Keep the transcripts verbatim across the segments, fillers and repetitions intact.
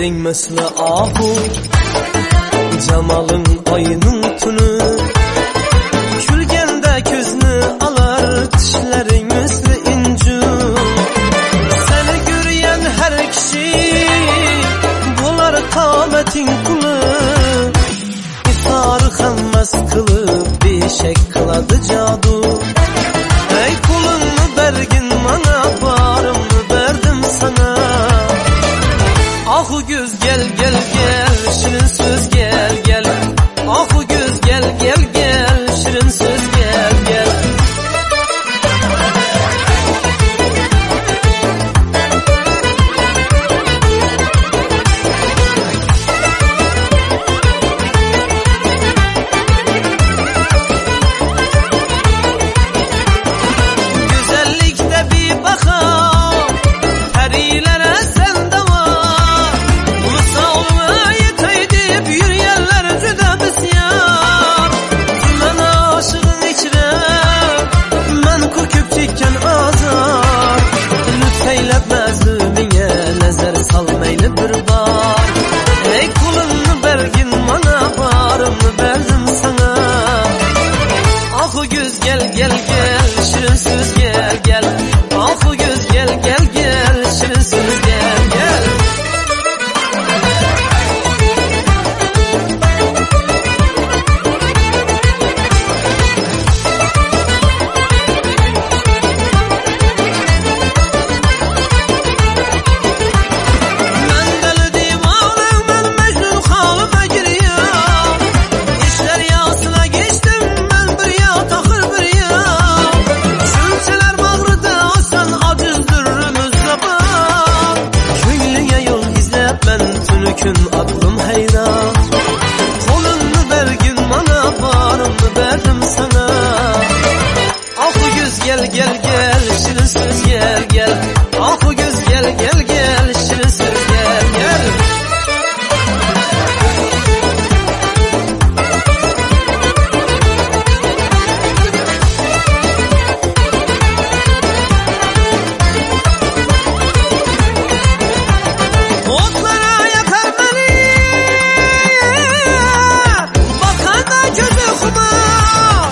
gözlerin mesela ahu, cemalın ayının tünü, külgende gözünü alar, dişlerin mesela incu. Seni gören her kişi bular kametin kulu, iftarı kanmaz kılıp bir şey kıladı cadu. Ey kulunu bergin bana, barımı verdim sana. Ahu göz gel gel gel, şirin söz gel gel. Ahu göz gel gel gel, şirin söz gel gel. Güzellikte bir bakar, perilere sen de var. Musalma yeteydi bir yerler cüda bisyan. Ben aşığın içine, ben koküp çekken azar. Lütfeylep mezlumine, nezer salmaylı bir bar. Ey kulunu bergin bana, barımı verdim sana. Ahu göz gel gel gel, şirin söz gel gel. Ahu göz gel gel gel, şirin söz gel gel. Ben deli divanım, ben Mecnun halıma giriyorum. İşler yasına geçtim, ben bir ya takır bir ya. Sülseler mağrıda olsan acızdırımızla bak. Köylüye yol izlep ben tünükün aklım heyran. Kolunu bergin bana, barımı verdim sana. Ahu göz gel gel gel, şirin söz gel gel. Ahu göz gel gel gel, şirin söz gel gel. Otlara yakar beni, bakan da gözü kumar.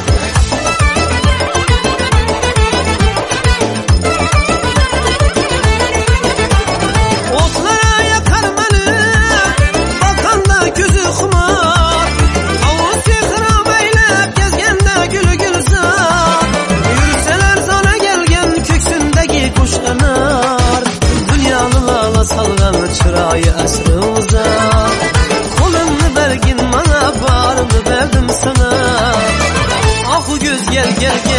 Otlara yakar beni, bakan da gözü kumar. Tavus yıkıram eylep, gezgende gülü gül zar. Yürüseler sana gelgen, köksündeki kuş kanar. Dünyanı lala salgan, çırayı asrı uzar. Kolunu bergin bana, barımı verdim sana. Ahu göz gel gel